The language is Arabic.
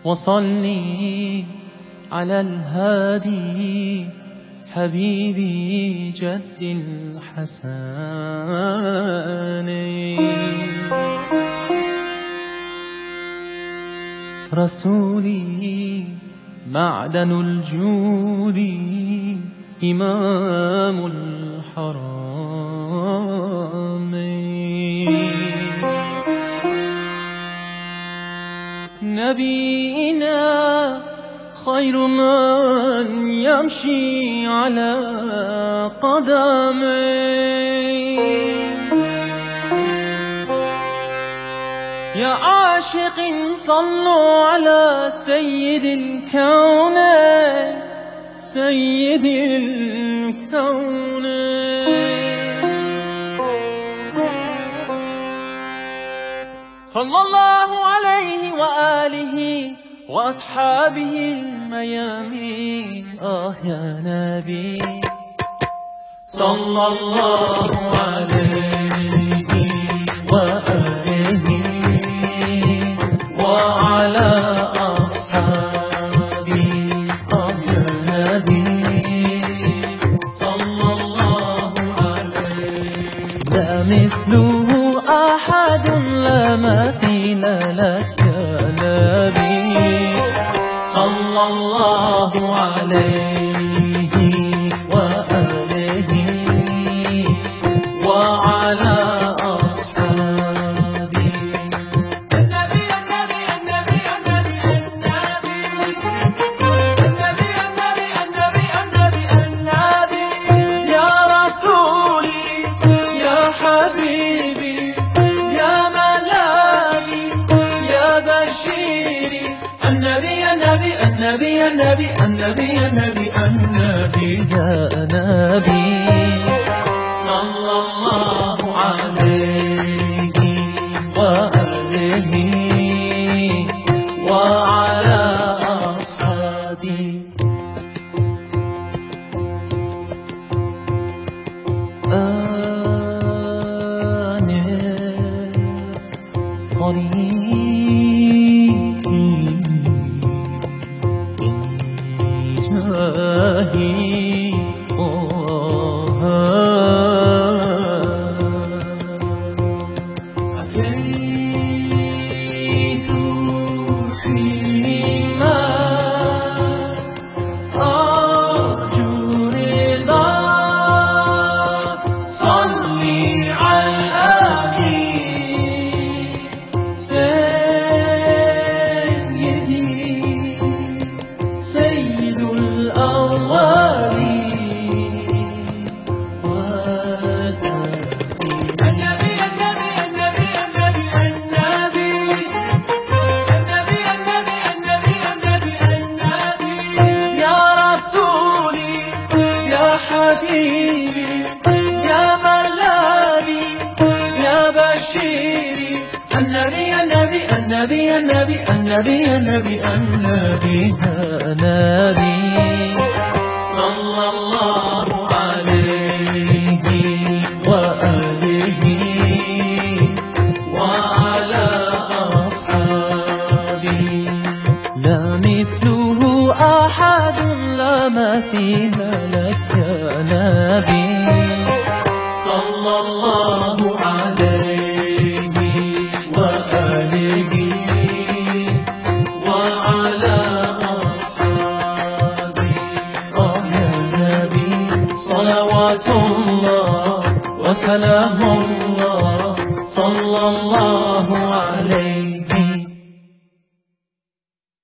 وصلي على الهادي حبيبي جد الحسن. رسولي معدن الجود إمام الحرمين. نبينا خير من يمشي على قدميه. يا عاشق صلوا على سيد الكونين سيد الكونين. صلى الله عليه وآله وأصحابه الميامين. يا نبي صلى الله عليه وآله وعلى أصحابه. يا نبي صلى الله عليه. لا مثله أحد لا مثيل لك يا نبي صلى الله عليه وآله وعلى أصحابه. النبي النبي النبي النبي النبي النبي النبي النبي النبي النبي. يا رسولي يا حبيبي يا ملاذي يا بشيري. النبي النبي النبي النبي النبي النبي النبي يا نبي صلى الله عليه وآله وعلى أصحابه. أتيت فيما أرجو رضاك. صلي على الأمين سيدي سيد الأولين والآخرين. النبي النبي النبي النبي النبي النبي النبي النبي النبي النبي. يا رسولي يا حبيبي يا ملاذي يا بشيري. النبي النبي النبي النبي النبي النبي النبي يا نبي صلى الله عليه وآله وعلى أصحابه. لا مثله أحد لا مثيل لك يا نبي صلى الله عليه وآله وعلى أصحابه. يا نبي صلوات الله وسلام الله صلى الله عليه